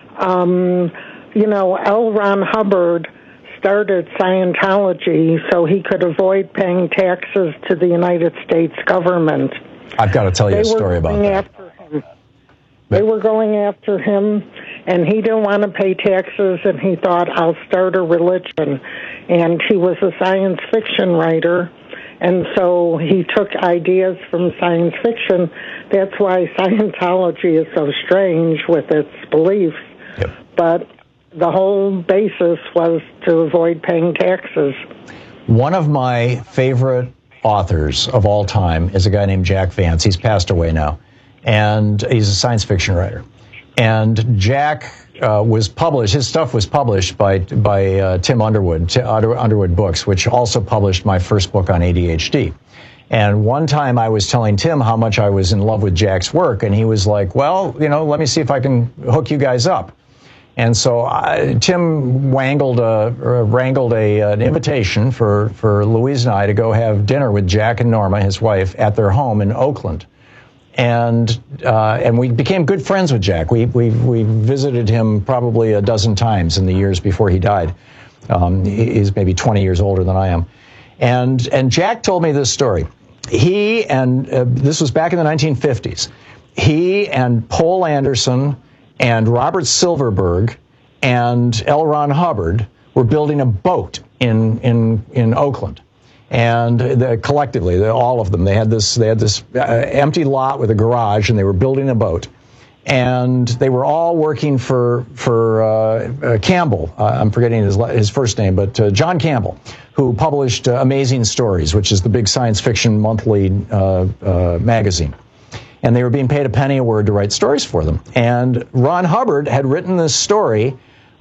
L. Ron Hubbard started Scientology so he could avoid paying taxes to the United States government. I've got to tell you a story about that. They were going after him, and he didn't want to pay taxes, and he thought, I'll start a religion. And he was a science fiction writer, and so he took ideas from science fiction. That's why Scientology is so strange with its beliefs. Yep. But the whole basis was to avoid paying taxes. One of my favorite authors of all time is a guy named Jack Vance. He's passed away now, and he's a science fiction writer. And Jack was published, his stuff was published by Tim Underwood, Underwood Books, which also published my first book on ADHD. And one time I was telling Tim how much I was in love with Jack's work, and he was like, well, let me see if I can hook you guys up. And so Tim wrangled an invitation for Louise and I to go have dinner with Jack and Norma, his wife, at their home in Oakland. And we became good friends with Jack. We visited him probably a dozen times in the years before he died. He's maybe 20 years older than I am. And Jack told me this story. He and this was back in the 1950s. He and Poul Anderson and Robert Silverberg and L. Ron Hubbard were building a boat in Oakland. And collectively, all of them, they had this empty lot with a garage, and they were building a boat. And they were all working for Campbell. I'm forgetting his first name, but John Campbell, who published Amazing Stories, which is the big science fiction monthly magazine. And they were being paid a penny a word to write stories for them. And Ron Hubbard had written this story.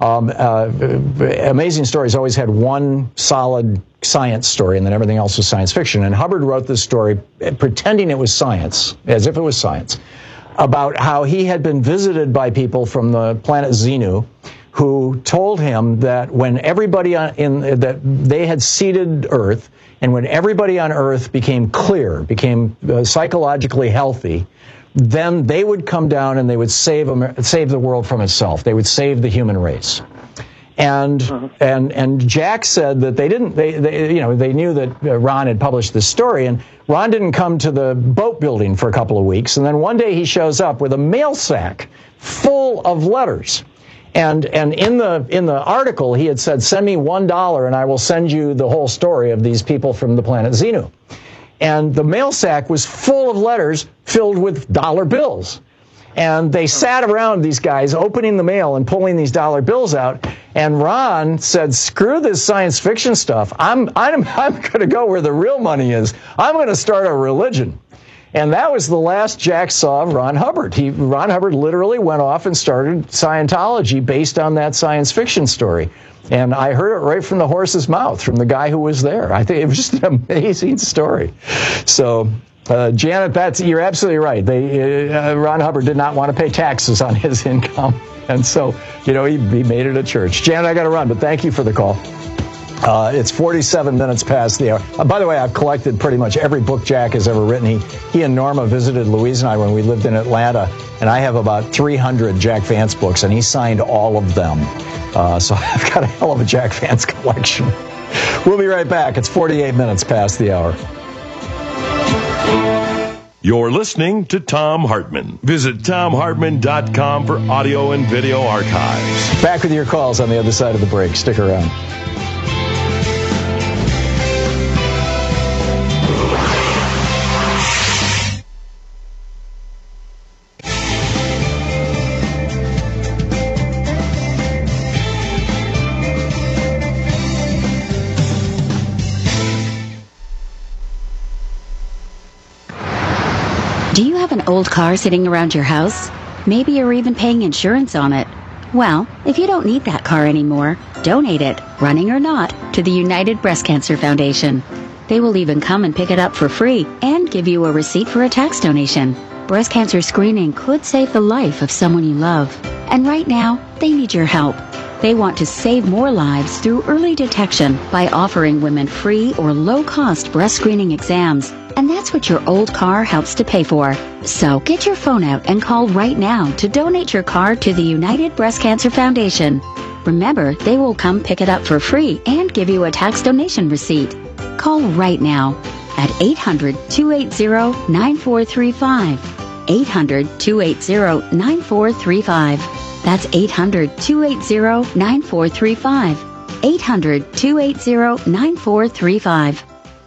Amazing Stories always had one solid science story, and then everything else was science fiction. And Hubbard wrote this story pretending it was science, as if it was science, about how he had been visited by people from the planet Xenu who told him that when everybody that they had seeded Earth, and when everybody on Earth became clear, became psychologically healthy, then they would come down and they would save the world from itself. They would save the human race. And Jack said that they knew that Ron had published this story, and Ron didn't come to the boat building for a couple of weeks, and then one day he shows up with a mail sack full of letters. And in the article he had said, send me $1 and I will send you the whole story of these people from the planet Xenu. And the mail sack was full of letters filled with dollar bills. And they sat around, these guys, opening the mail and pulling these dollar bills out. And Ron said, screw this science fiction stuff. I'm going to go where the real money is. I'm going to start a religion. And that was the last Jack saw of Ron Hubbard. Ron Hubbard literally went off and started Scientology based on that science fiction story. And I heard it right from the horse's mouth, from the guy who was there. I think it was just an amazing story. So, Janet, you're absolutely right. Ron Hubbard did not want to pay taxes on his income. And so, he made it a church. Janet, I got to run, but thank you for the call. It's 47 minutes past the hour. By the way, I've collected pretty much every book Jack has ever written. He and Norma visited Louise and I when we lived in Atlanta, and I have about 300 Jack Vance books, and he signed all of them. So I've got a hell of a Jack Vance collection. We'll be right back. It's 48 minutes past the hour. You're listening to Thom Hartmann. Visit ThomHartmann.com for audio and video archives. Back with your calls on the other side of the break. Stick around. Do you have an old car sitting around your house? Maybe you're even paying insurance on it. Well, if you don't need that car anymore, donate it, running or not, to the United Breast Cancer Foundation. They will even come and pick it up for free and give you a receipt for a tax donation. Breast cancer screening could save the life of someone you love. And right now, they need your help. They want to save more lives through early detection by offering women free or low-cost breast screening exams. And that's what your old car helps to pay for. So get your phone out and call right now to donate your car to the United Breast Cancer Foundation. Remember, they will come pick it up for free and give you a tax donation receipt. Call right now at 800-280-9435. 800-280-9435. That's 800-280-9435. 800-280-9435.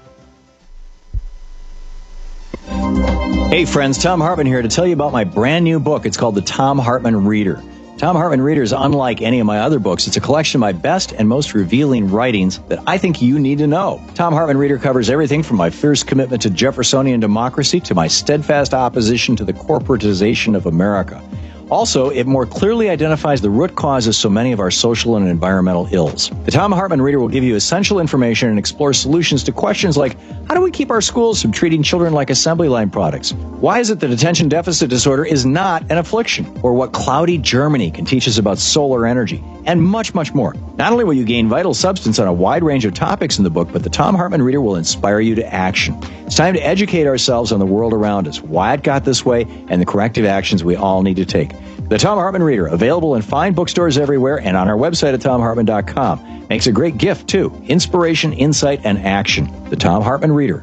Hey friends, Thom Hartmann here to tell you about my brand new book. It's called The Thom Hartmann Reader. Thom Hartmann Reader is unlike any of my other books. It's a collection of my best and most revealing writings that I think you need to know. Thom Hartmann Reader covers everything from my fierce commitment to Jeffersonian democracy to my steadfast opposition to the corporatization of America. Also, it more clearly identifies the root causes of so many of our social and environmental ills. The Thom Hartmann Reader will give you essential information and explore solutions to questions like, how do we keep our schools from treating children like assembly line products? Why is it that attention deficit disorder is not an affliction? Or what cloudy Germany can teach us about solar energy? And much, much more. Not only will you gain vital substance on a wide range of topics in the book, but the Thom Hartmann Reader will inspire you to action. It's time to educate ourselves on the world around us, why it got this way, and the corrective actions we all need to take. The Thom Hartmann Reader, available in fine bookstores everywhere and on our website at ThomHartmann.com. Makes a great gift, too. Inspiration, insight, and action. The Thom Hartmann Reader.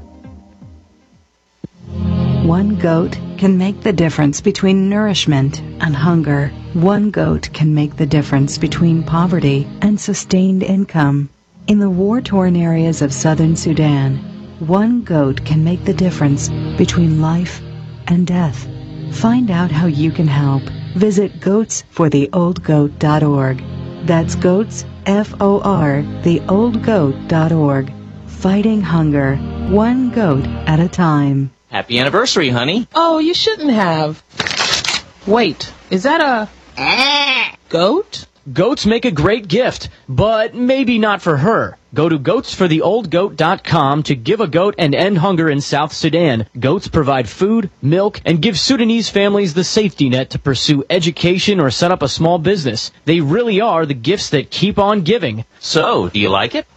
One goat can make the difference between nourishment and hunger. One goat can make the difference between poverty and sustained income. In the war-torn areas of southern Sudan, one goat can make the difference between life and death. Find out how you can help. Visit goatsfortheoldgoat.org. That's goats, F-O-R, theoldgoat.org. Fighting hunger, one goat at a time. Happy anniversary, honey. Oh, you shouldn't have. Wait, is that a goat? Goats make a great gift, but maybe not for her. Go to goatsfortheoldgoat.com to give a goat and end hunger in South Sudan. Goats provide food, milk, and give Sudanese families the safety net to pursue education or set up a small business. They really are the gifts that keep on giving. So, do you like it?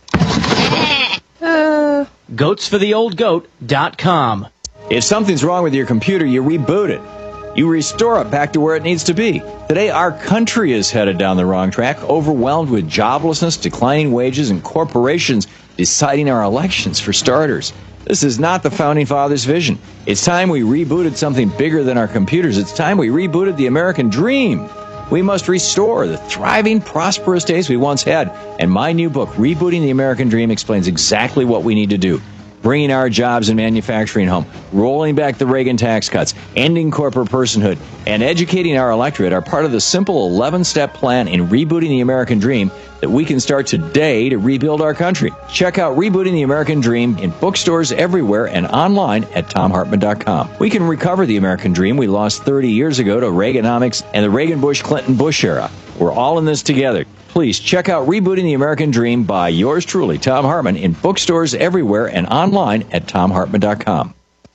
Goatsfortheoldgoat.com. If something's wrong with your computer, you reboot it. You restore it back to where it needs to be. Today, our country is headed down the wrong track, overwhelmed with joblessness, declining wages, and corporations deciding our elections for starters. This is not the Founding Fathers' vision. It's time we rebooted something bigger than our computers. It's time we rebooted the American dream. We must restore the thriving, prosperous days we once had. And my new book, Rebooting the American Dream, explains exactly what we need to do. Bringing our jobs and manufacturing home, rolling back the Reagan tax cuts, ending corporate personhood, and educating our electorate are part of the simple 11-step plan in rebooting the American dream that we can start today to rebuild our country. Check out Rebooting the American Dream in bookstores everywhere and online at ThomHartmann.com. We can recover the American dream we lost 30 years ago to Reaganomics and the Reagan-Bush-Clinton-Bush era. We're all in this together. Please check out Rebooting the American Dream by yours truly, Thom Hartmann, in bookstores everywhere and online at ThomHartmann.com.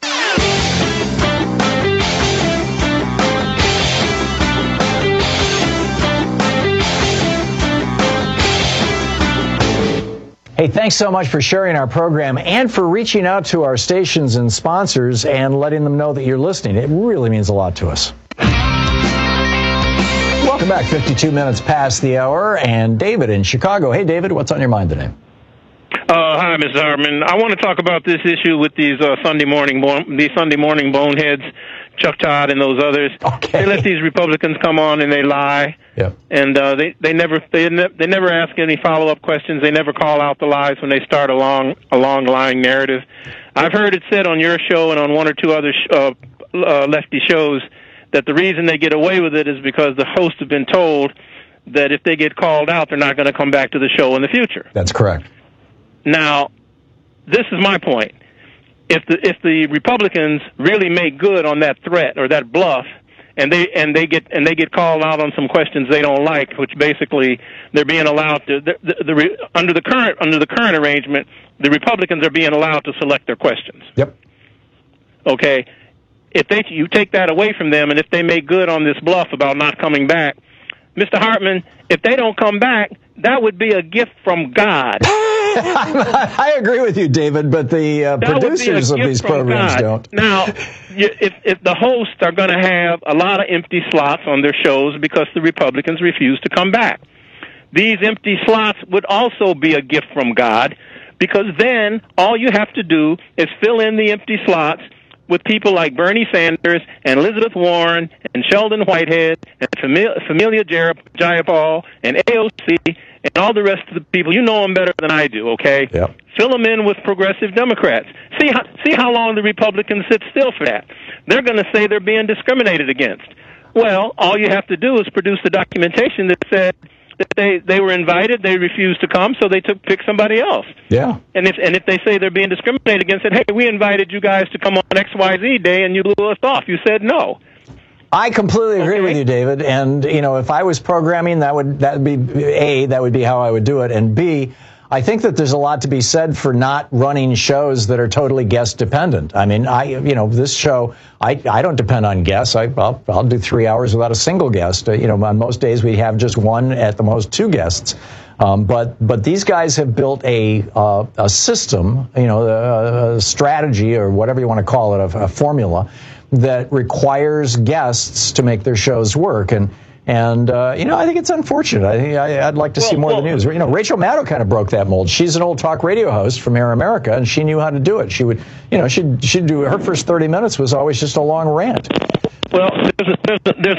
Hey, thanks so much for sharing our program and for reaching out to our stations and sponsors and letting them know that you're listening. It really means a lot to us. Welcome back. 52 minutes past the hour, and David in Chicago. Hey, David, what's on your mind today? Hi, Mr. Hartmann. I want to talk about this issue with these Sunday morning boneheads, Chuck Todd and those others. Okay. They let these Republicans come on and they lie. Yep. And they never ask any follow-up questions. They never call out the lies when they start a long lying narrative. I've heard it said on your show and on one or two other lefty shows that the reason they get away with it is because the hosts have been told that if they get called out, they're not going to come back to the show in the future. That's correct. Now, this is my point. if the Republicans really make good on that threat or that bluff, and they get called out on some questions they don't like, which basically they're being allowed to under the current arrangement, the Republicans are being allowed to select their questions. Yep. Okay. If you take that away from them, and if they make good on this bluff about not coming back, Mr. Hartman, if they don't come back, that would be a gift from God. I agree with you, David, but the producers of these programs don't. Now, if the hosts are going to have a lot of empty slots on their shows because the Republicans refuse to come back, these empty slots would also be a gift from God, because then all you have to do is fill in the empty slots with people like Bernie Sanders and Elizabeth Warren and Sheldon Whitehead and Familia Jayapal and AOC and all the rest of the people. You know them better than I do, okay? Yep. Fill them in with progressive Democrats. See how long the Republicans sit still for that. They're going to say they're being discriminated against. Well, all you have to do is produce the documentation that said that they were invited, they refused to come, so they pick somebody else. Yeah. And if they say they're being discriminated against, said, hey, we invited you guys to come on XYZ day and you blew us off. You said no. I completely agree with you, David. And if I was programming, that would be how I would do it. And B, I think that there's a lot to be said for not running shows that are totally guest dependent. I mean, this show, I don't depend on guests. I'll do 3 hours without a single guest. On most days we have just one, at the most 2 guests. But these guys have built a system, a strategy, or whatever you want to call it, a formula that requires guests to make their shows work. And I think it's unfortunate. I'd like to see more of the news. Rachel Maddow kind of broke that mold. She's an old talk radio host from Air America, and she knew how to do it. She would, she'd do, her first 30 minutes was always just a long rant. Well, there's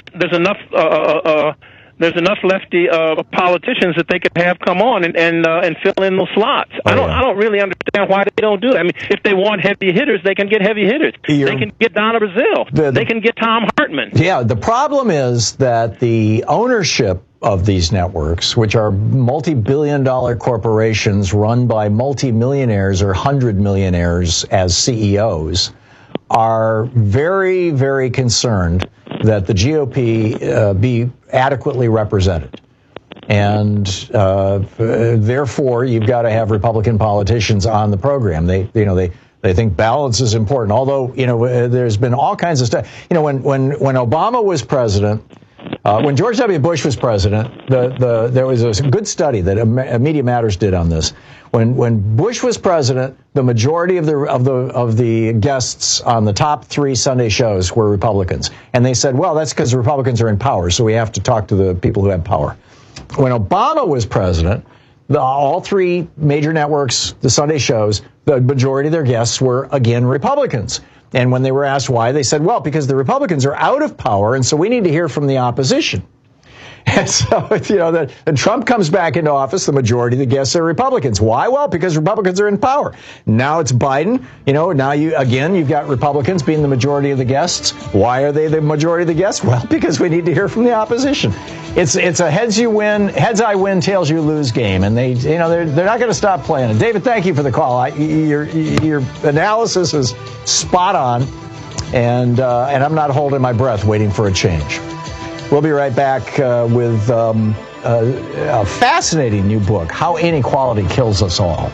enough lefty politicians that they could have come on and fill in those slots. I don't really understand why they don't do it. I mean, if they want heavy hitters, they can get heavy hitters. They can get Donna Brazile. They can get Tom Hartman. Yeah, the problem is that the ownership of these networks, which are multi-billion-dollar corporations run by multi-millionaires or 100 millionaires as CEOs, are very, very concerned that the GOP be adequately represented. And therefore, you've got to have Republican politicians on the program. They think balance is important. Although, there's been all kinds of stuff. When Obama was president, when George W. Bush was president, there was a good study that Media Matters did on this. When Bush was president, the majority of the guests on the top 3 Sunday shows were Republicans, and they said, well, that's because the Republicans are in power, so we have to talk to the people who have power. When Obama was president, all 3 major networks, the Sunday shows, the majority of their guests were again Republicans. And when they were asked why, they said, well, because the Republicans are out of power, and so we need to hear from the opposition. And so, and Trump comes back into office, the majority of the guests are Republicans. Why? Well, because Republicans are in power. Now it's Biden. Now you've got Republicans being the majority of the guests. Why are they the majority of the guests? Well, because we need to hear from the opposition. It's a heads I win, tails you lose game, and they're not going to stop playing it. David, thank you for the call. Your analysis is spot on, and I'm not holding my breath waiting for a change. We'll be right back with a fascinating new book, How Inequality Kills Us All.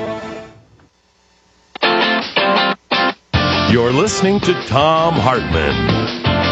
You're listening to Thom Hartmann.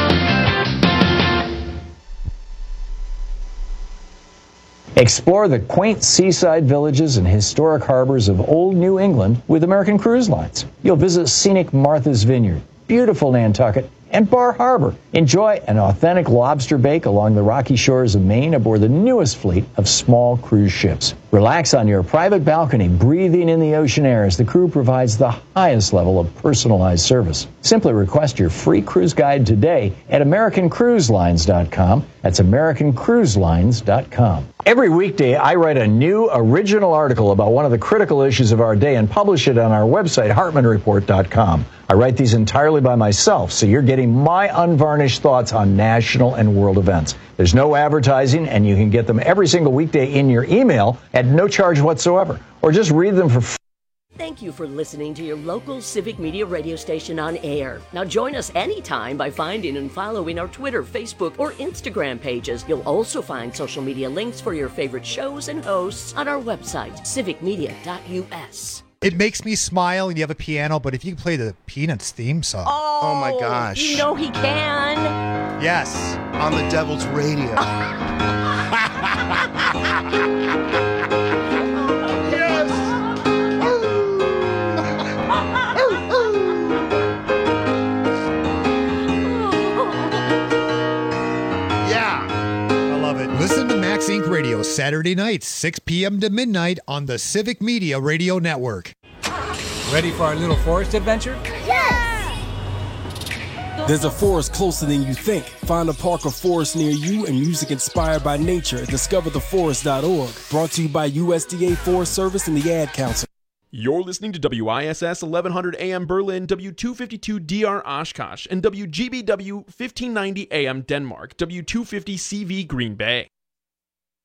Explore the quaint seaside villages and historic harbors of Old New England with American Cruise Lines. You'll visit scenic Martha's Vineyard, beautiful Nantucket, and Bar Harbor. Enjoy an authentic lobster bake along the rocky shores of Maine aboard the newest fleet of small cruise ships. Relax on your private balcony, breathing in the ocean air as the crew provides the highest level of personalized service. Simply request your free cruise guide today at AmericanCruiseLines.com. That's AmericanCruiseLines.com. Every weekday, I write a new original article about one of the critical issues of our day and publish it on our website, HartmanReport.com. I write these entirely by myself, so you're getting my unvarnished thoughts on national and world events. There's no advertising, and you can get them every single weekday in your email at no charge whatsoever, or just read them for free. Thank you for listening to your local Civic Media radio station on air. Now join us anytime by finding and following our Twitter, Facebook, or Instagram pages. You'll also find social media links for your favorite shows and hosts on our website, civicmedia.us. It makes me smile and you have a piano, but if you can play the Peanuts theme song. Oh my gosh. You know he can. Yes. On the Devil's Radio. Listen to Max Inc. Radio Saturday nights, 6 p.m. to midnight on the Civic Media Radio Network. Ready for our little forest adventure? Yes! There's a forest closer than you think. Find a park or forest near you and music inspired by nature at discovertheforest.org. Brought to you by USDA Forest Service and the Ad Council. You're listening to WISS 1100 AM Berlin, W252 DR Oshkosh, and WGBW 1590 AM Denmark, W250 CV Green Bay.